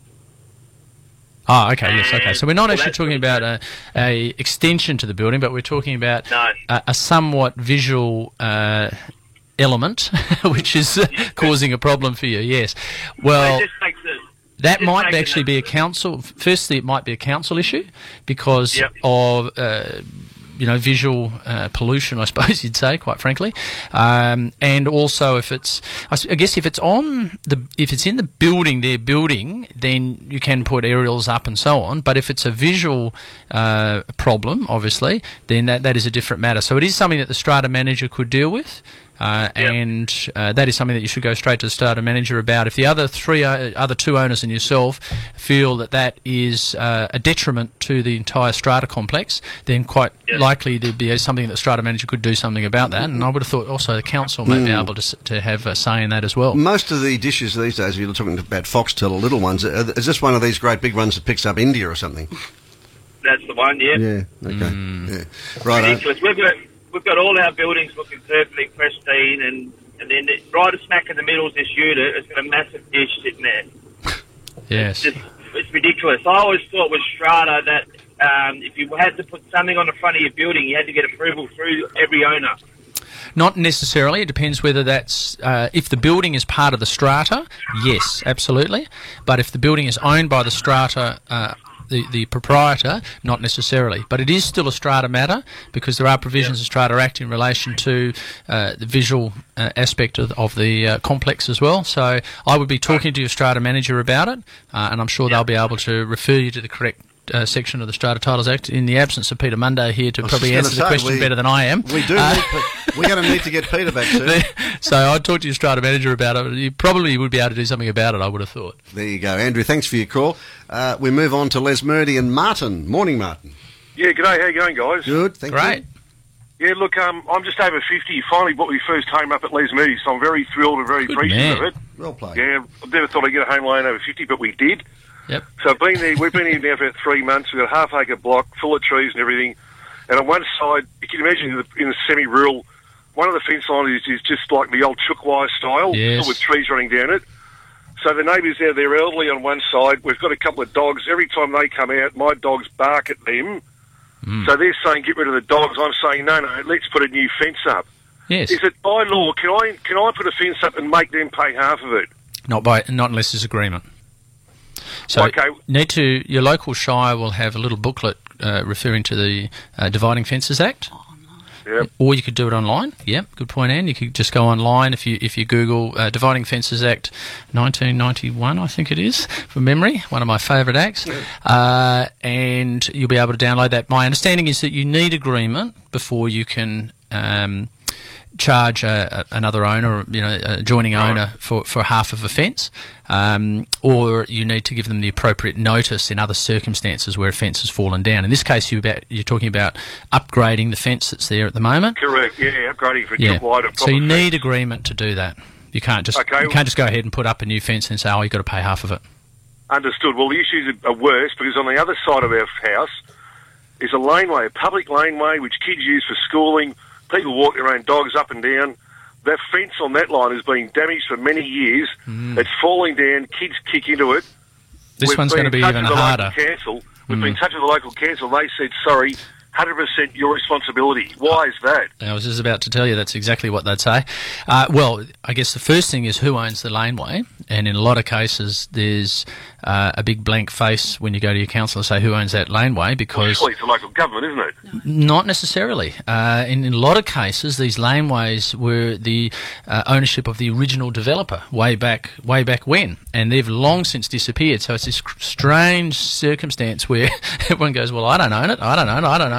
oh, okay, yes, okay. So we're not Well, actually that's talking about a, a extension to the building, but we're talking about No. a, a somewhat visual uh, element, which is uh, causing a problem for you. Yes. Well. It just makes it. That Just might making actually it- be a council. Firstly, it might be a council issue because Yep. of uh, you know visual uh, pollution, I suppose you'd say, quite frankly, um, and also if it's, I s- I guess if it's on the if it's in the building they're building, then you can put aerials up and so on. But if it's a visual uh, problem, obviously, then that that is a different matter. So it is something that the strata manager could deal with. Uh, and uh, that is something that you should go straight to the strata manager about. If the other three, uh, other two owners and yourself feel that that is uh, a detriment to the entire strata complex, then quite Yes. likely there'd be something that the strata manager could do something about that. And I would have thought also the council may be Mm. able to s- to have a say in that as well. Most of the dishes these days, you're talking about Foxtel, or little ones, uh, is this one of these great big ones that picks up India or something? That's the one, yeah. Yeah, okay. Mm. Yeah. Right. Ridiculous. We've got we've got all our buildings looking perfectly pristine, and and then it, right smack in the middle is this unit. It's got a massive dish sitting there. Yes. It's, it's ridiculous. I always thought with strata that um, if you had to put something on the front of your building, you had to get approval through every owner. Not necessarily. It depends whether that's uh, if the building is part of the strata. Yes, absolutely. But if the building is owned by the strata. Uh, The, the proprietor, not necessarily. But it is still a strata matter because there are provisions of Strata Act in relation to uh, the visual uh, aspect of, of the uh, complex as well. So I would be talking to your strata manager about it, uh, and I'm sure they'll be able to refer you to the correct uh, section of the Strata Titles Act in the absence of Peter Munday here to I was probably just answer the gonna say, question we- better than I am. We do Uh, need, Pe- we're going to need to get Peter back soon. so I'd talk to your strata manager about it. You probably would be able to do something about it, I would have thought. There you go. Andrew, thanks for your call. Uh, we move on to Les Murdy and Martin. Morning, Martin. Yeah, g'day. How you going, guys? Good, thank Great. Yeah, look, um, I'm just over fifty. Finally bought my first home up at Les Moody, so I'm very thrilled and very Good appreciative man. of it. Well played. Yeah, I never thought I'd get a home loan over fifty, but we did. Yep. So I've been there, we've been here now for three months. We've got a half acre block full of trees and everything. And on one side, you can imagine in the, in the semi-rural, one of the fence lines is, is just like the old chook-wire style, Yes. still with trees running down it. So the neighbours there, they're elderly on one side. We've got a couple of dogs. Every time they come out, my dogs bark at them. Mm. So they're saying get rid of the dogs. I'm saying no, no, let's put a new fence up. Yes. Is it by law? Can I can I put a fence up and make them pay half of it? Not by, not unless there's agreement. So Okay. need to your local shire will have a little booklet uh, referring to the uh, Dividing Fences Act. Yep. Or you could do it online. Yep, good point, Anne. You could just go online if you if you Google uh, Dividing Fences Act nineteen ninety-one, I think it is, from memory, one of my favourite acts, uh, and you'll be able to download that. My understanding is that you need agreement before you can um, charge a, a, another owner, you know, a joining owner for, for half of a fence, um, or you need to give them the appropriate notice in other circumstances where a fence has fallen down. In this case, you're, about, you're talking about upgrading the fence that's there at the moment. Correct. Yeah, upgrading for Yeah. chook wire. So you need agreement to do that. You can't just Okay. you can't just go ahead and put up a new fence and say, oh, you've got to pay half of it. Understood. Well, the issues are worse because on the other side of our house is a laneway, a public laneway which kids use for schooling. People walk their own dogs up and down. That fence on that line has been damaged for many years. Mm. It's falling down. Kids kick into it. This We've one's been going to be in touch even with the harder. Local council. We've Mm. been in touch with the local council. They said, sorry, one hundred percent your responsibility. Why is that? I was just about to tell you that's exactly what they'd say. Uh, well, I guess the first thing is who owns the laneway, and in a lot of cases there's uh, a big blank face when you go to your council and say who owns that laneway, because Surely it's the local government, isn't it? not necessarily. Uh, in, in a lot of cases, these laneways were the uh, ownership of the original developer way back, way back when, and they've long since disappeared. So it's this cr- strange circumstance where everyone goes, "Well, I don't own it. I don't own it. I don't own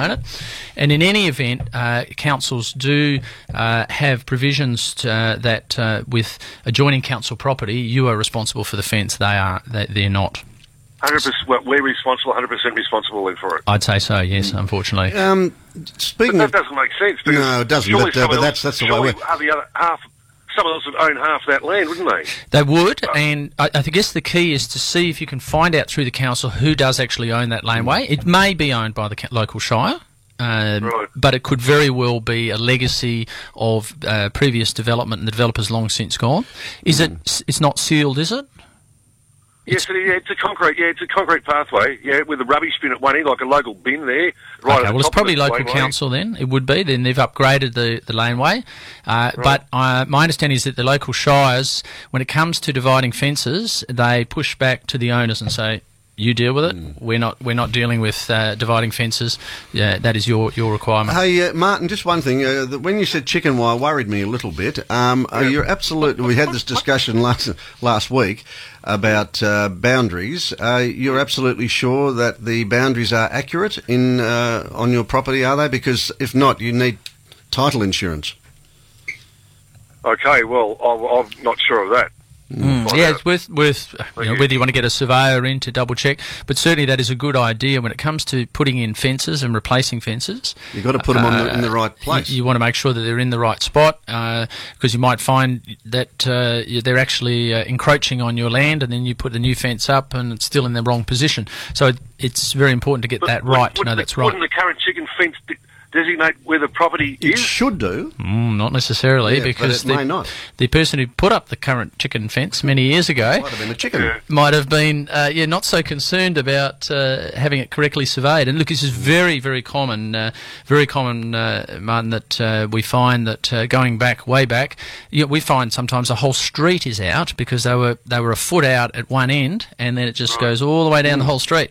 component. And in any event, uh, councils do uh, have provisions to, uh, that uh, with adjoining council property, you are responsible for the fence. They are. They, they're not. one hundred percent, well, we're responsible, one hundred percent responsible then for it. I'd say so, yes, unfortunately. Um, speaking but that of, doesn't make sense. Because no, it doesn't. surely But, uh, someone but else- that's that's the way surely we're. are the other half. Someone else would own half that land, wouldn't they? They would, and I, I guess the key is to see if you can find out through the council who does actually own that laneway. It may be owned by the ca- local shire, um, Right. but it could very well be a legacy of uh, previous development, and the developer's long since gone. Is it? It's not sealed, is it? Yes, it, yeah, it's a concrete. Yeah, it's a concrete pathway. Yeah, with a rubbish bin at one end, like a local bin there. Right. Okay, at the well, it's top of probably the local laneway. council then. It would be. Then they've upgraded the, the laneway. Uh, But uh, my understanding is that the local shires, when it comes to dividing fences, they push back to the owners and say, you deal with it. We're not we're not dealing with uh, dividing fences. Yeah, that is your, your requirement. Hey, uh, Martin, just one thing. Uh, the, when you said chicken wire, worried me a little bit. Um, uh, you're absolute. We had this discussion last last week about uh, boundaries. Uh, you're absolutely sure that the boundaries are accurate in uh, on your property, are they? Because if not, you need title insurance. Okay, well, I'm, I'm not sure of that. Mm, yeah, it's worth, worth you know, whether you want to get a surveyor in to double check, but certainly that is a good idea when it comes to putting in fences and replacing fences. You've got to put them on the, in the right place. You, you want to make sure that they're in the right spot, because uh, you might find that uh, they're actually uh, encroaching on your land, and then you put the new fence up and it's still in the wrong position. So it, it's very important to get that right, to know that's right. Wouldn't the current chicken fence de- designate where the property It is? should do. Mm, not necessarily, Yeah, because but it the, may not. the person who put up the current chicken fence many years ago Might have been a chicken. might have been uh, yeah not so concerned about uh, having it correctly surveyed. And look, this is very very common, uh, very common, uh, Martin, that uh, we find that uh, going back way back, you know, we find sometimes a whole street is out because they were they were a foot out at one end, and then it just goes all the way down the whole street.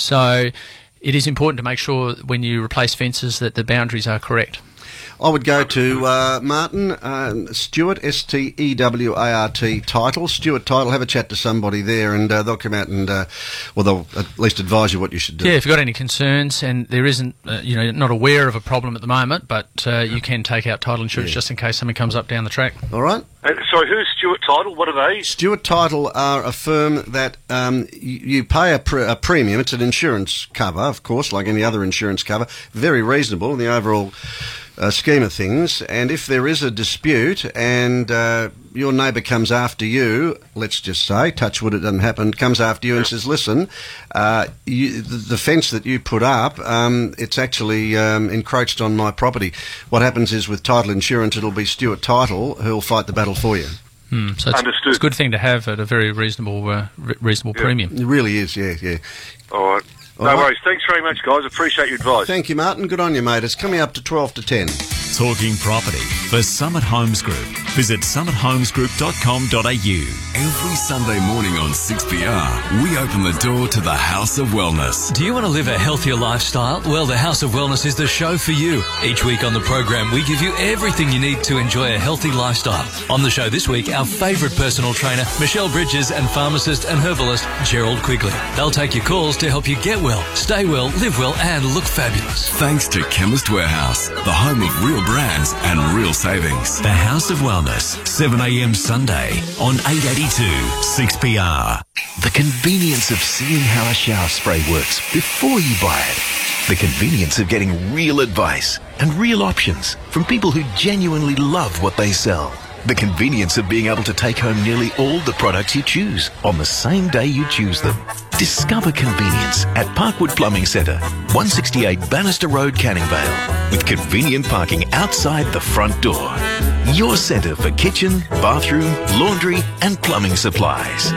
So it is important to make sure when you replace fences that the boundaries are correct. I would go to uh, Martin uh, Stewart, S T E W A R T title. Stewart title. Have a chat to somebody there, and uh, they'll come out and, uh, well, they'll at least advise you what you should do. Yeah, if you've got any concerns and there isn't, uh, you know, not aware of a problem at the moment, but uh, you can take out title insurance Yeah. just in case something comes up down the track. All right. Uh, sorry, who's Stuart Title? What are they? Stewart Title are a firm that um, you, you pay a, pre- a premium. It's an insurance cover, of course, like any other insurance cover. Very reasonable in the overall uh, scheme of things. And if there is a dispute and uh, your neighbour comes after you, let's just say, touch wood, it doesn't happen, comes after you and says, listen, uh, you, the, the fence that you put up, um, it's actually um, encroached on my property. What happens is with title insurance, it'll be Stewart Title who'll fight the battle for you. Hmm, so it's, Understood. it's a good thing to have at a very reasonable uh, re- reasonable Yeah. premium. It really is, yeah, yeah. All right. All no right. worries. Thanks very much, guys. Appreciate your advice. Thank you, Martin. Good on you, mate. It's coming up to twelve to ten. Talking property for Summit Homes Group. Visit summit homes group dot com dot a u. Every Sunday morning on six p r, we open the door to the House of Wellness. Do you want to live a healthier lifestyle? Well, the House of Wellness is the show for you. Each week on the program, we give you everything you need to enjoy a healthy lifestyle. On the show this week, our favourite personal trainer, Michelle Bridges, and pharmacist and herbalist, Gerald Quigley. They'll take your calls to help you get well, stay well, live well, and look fabulous. Thanks to Chemist Warehouse, the home of real brands and real savings. The House of Wellness, seven a m Sunday on eight eighty-two six P R. The convenience of seeing how a shower spray works before you buy it. The convenience of getting real advice and real options from people who genuinely love what they sell. The convenience of being able to take home nearly all the products you choose on the same day you choose them. Discover convenience at Parkwood Plumbing Centre, one sixty-eight Bannister Road, Canning Vale, with convenient parking outside the front door. Your centre for kitchen, bathroom, laundry and plumbing supplies.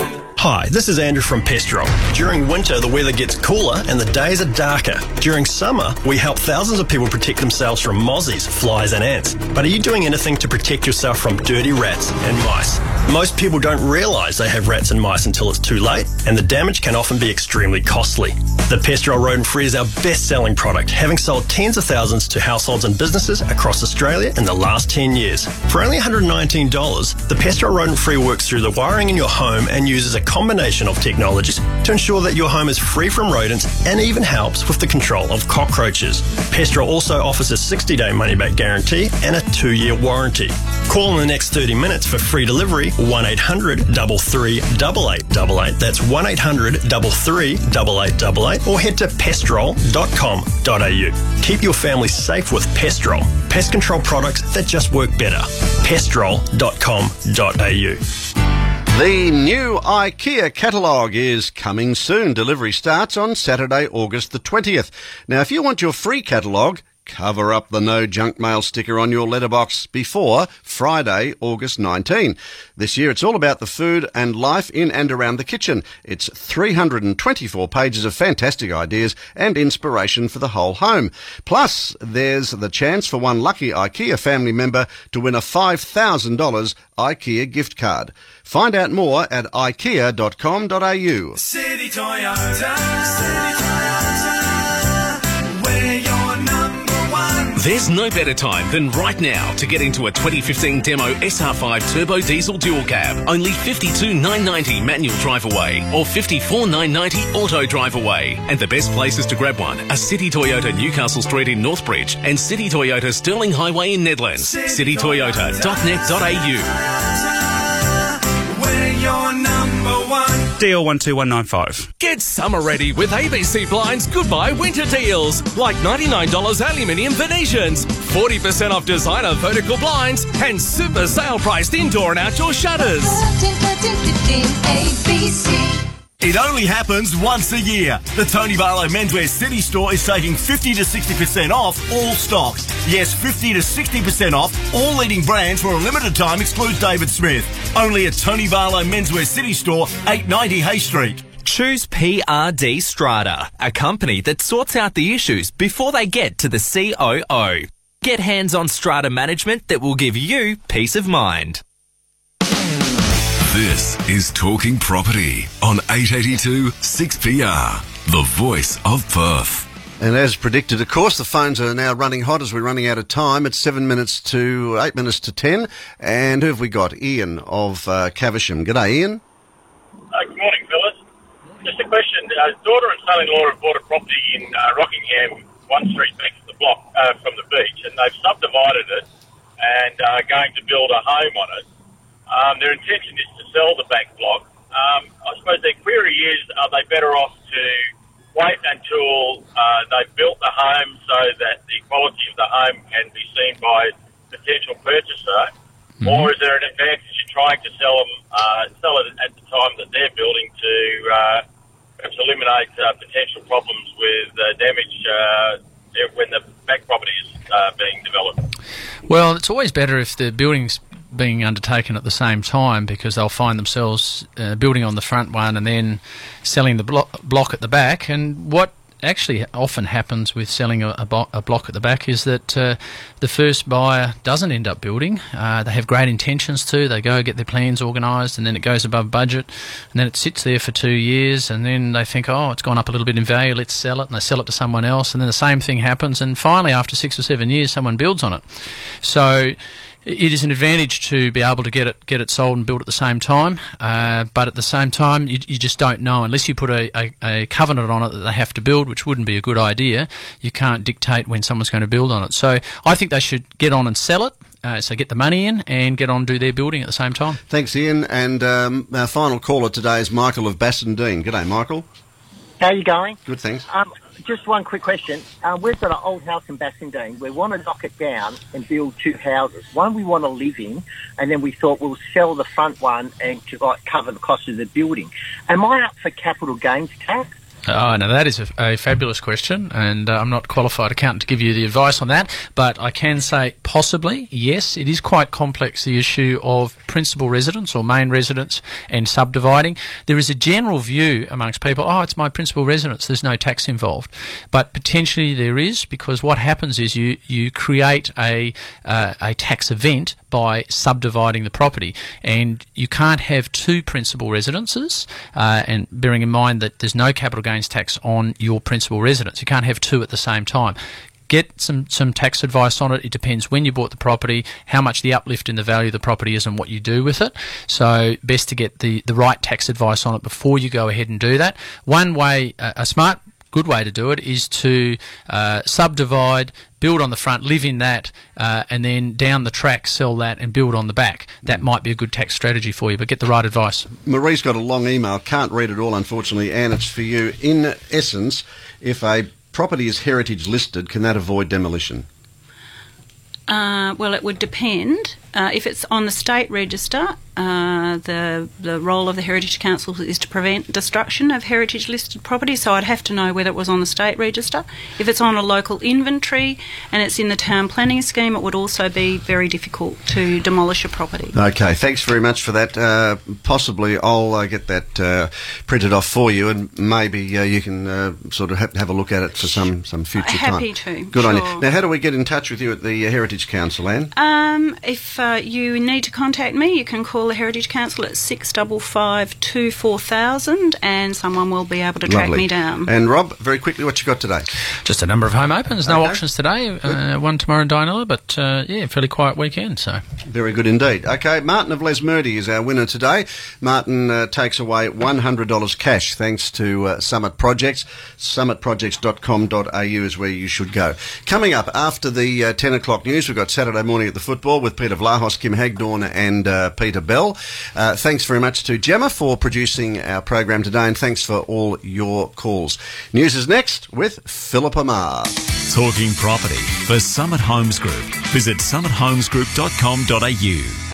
Hi, this is Andrew from Pestro. During winter, the weather gets cooler and the days are darker. During summer, we help thousands of people protect themselves from mozzies, flies and ants. But are you doing anything to protect yourself from dirty rats and mice? Most people don't realise they have rats and mice until it's too late, and the damage can often be extremely costly. The Pestro Rodent Free is our best-selling product, having sold tens of thousands to households and businesses across Australia in the last ten years. For only one hundred nineteen dollars, the Pestro Rodent Free works through the wiring in your home and uses a combination of technologies to ensure that your home is free from rodents and even helps with the control of cockroaches. Pestrol also offers a sixty-day money-back guarantee and a two-year warranty. Call in the next thirty minutes for free delivery, one eight hundred, three three eight eight eight eight. That's one eight hundred, three three eight eight eight eight, or head to pestrol dot com dot a u. Keep your family safe with Pestrol. Pest control products that just work better. pestrol dot com dot a u. The new IKEA catalogue is coming soon. Delivery starts on Saturday, August the twentieth. Now, if you want your free catalogue, cover up the no junk mail sticker on your letterbox before Friday, August nineteenth. This year it's all about the food and life in and around the kitchen. It's three hundred twenty-four pages of fantastic ideas and inspiration for the whole home. Plus, there's the chance for one lucky IKEA family member to win a five thousand dollars IKEA gift card. Find out more at ikea dot com dot a u. City Toyota, City Toyota, we're your number one. There's no better time than right now to get into a twenty fifteen Demo S R five Turbo Diesel Dual Cab. Only fifty-two thousand nine hundred ninety manual drive away or fifty-four thousand nine hundred ninety auto drive away. And the best places to grab one are City Toyota Newcastle Street in Northbridge and City Toyota Sterling Highway in Nedlands. city toyota dot net dot a u. We're your number one. D L one two one nine five. Get summer ready with A B C Blinds Goodbye Winter Deals. Like ninety-nine dollars aluminium Venetians, forty percent off designer vertical blinds, and super sale priced indoor and outdoor shutters. thirteen, thirteen, fifteen, A B C. It only happens once a year. The Tony Barlow Menswear City Store is saving fifty to sixty percent off all stocks. Yes, fifty to sixty percent off all leading brands for a limited time excludes David Smith. Only at Tony Barlow Menswear City Store, eight ninety Hay Street. Choose P R D Strata, a company that sorts out the issues before they get to the C O O. Get hands-on strata management that will give you peace of mind. This is Talking Property on eight eighty-two six P R, the voice of Perth. And as predicted, of course, the phones are now running hot as we're running out of time. It's seven minutes to eight minutes to ten. And who have we got? Ian of uh, Caversham. G'day, Ian. Uh, good morning, fellas. Just a question. Uh, daughter and son-in-law have bought a property in uh, Rockingham, one street back from the block, uh, from the beach, and they've subdivided it and are going to build a home on it. Um, their intention is to sell the back block. Um, I suppose their query is, are they better off to wait until uh, they've built the home so that the quality of the home can be seen by potential purchaser, mm-hmm. or is there an advantage in trying to sell them, uh, sell it at the time that they're building to uh, perhaps eliminate uh, potential problems with uh, damage uh, when the back property is uh, being developed? Well, it's always better if the building's being undertaken at the same time, because they'll find themselves uh, building on the front one and then selling the blo- block at the back. And what actually often happens with selling a, a, bo- a block at the back is that uh, the first buyer doesn't end up building. Uh, they have great intentions to. They go get their plans organised, and then it goes above budget, and then it sits there for two years, and then they think, oh, it's gone up a little bit in value, let's sell it, and they sell it to someone else, and then the same thing happens, and finally after six or seven years someone builds on it. So it is an advantage to be able to get it get it sold and built at the same time, uh, but at the same time you, you just don't know unless you put a, a, a covenant on it that they have to build, which wouldn't be a good idea. You can't dictate when someone's going to build on it. So I think they should get on and sell it, uh, so get the money in and get on and do their building at the same time. Thanks, Ian. And um, our final caller today is Michael of Bassendean. G'day, Michael. How are you going? Good, thanks. Um, just one quick question. Uh, we've got an old house in Bassendean. We want to knock it down and build two houses. One we want to live in, and then we thought we'll sell the front one and to like cover the cost of the building. Am I up for capital gains tax? Oh, no, that is a, a fabulous question, and uh, I'm not qualified accountant to give you the advice on that, but I can say possibly, yes. It is quite complex, the issue of principal residence or main residence and subdividing. There is a general view amongst people, oh, it's my principal residence, there's no tax involved. But potentially there is, because what happens is you, you create a, uh, a tax event by subdividing the property, and you can't have two principal residences, uh, and bearing in mind that there's no capital gains tax on your principal residence. You can't have two at the same time. get some, some tax advice on it. It depends when you bought the property, how much the uplift in the value of the property is and what you do with it. So best to get the, the right tax advice on it before you go ahead and do that. One way, uh, a smart good way to do it is to uh, subdivide, build on the front, live in that, uh, and then down the track sell that and build on the back. That might be a good tax strategy for you, but get the right advice. Marie's got a long email. Can't read it all, unfortunately. Anne, it's for you. In essence, if a property is heritage listed, can that avoid demolition? Uh, well, it would depend. Uh, if it's on the state register, uh, the the role of the Heritage Council is to prevent destruction of heritage listed property, so I'd have to know whether it was on the state register. If it's on a local inventory and it's in the town planning scheme, it would also be very difficult to demolish a property. Okay, thanks very much for that. Uh, possibly I'll uh, get that uh, printed off for you, and maybe uh, you can uh, sort of have, have a look at it for some, some future time. Happy to. Good sure. on you. Now, how do we get in touch with you at the uh, Heritage Council, Anne? Um, if uh, you need to contact me, you can call the Heritage Council at six five five two four thousand and someone will be able to track Lovely. me down. And Rob, very quickly, what you got today? Just a number of home opens, no Okay. auctions today, uh, one tomorrow in Dianella, but uh, yeah, fairly quiet weekend. So Very good indeed. Okay, Martin of Lesmurdy is our winner today. Martin uh, takes away one hundred dollars cash thanks to uh, Summit Projects. summit projects dot com dot a u is where you should go. Coming up after the uh, ten o'clock news, we've got Saturday Morning at the Football with Peter Vlahos, Kim Hagdorn and uh, Peter Bell. Uh, thanks very much to Gemma for producing our program today, and thanks for all your calls. News is next with Philip Amar. Talking property for Summit Homes Group. Visit summit homes group dot com dot a u.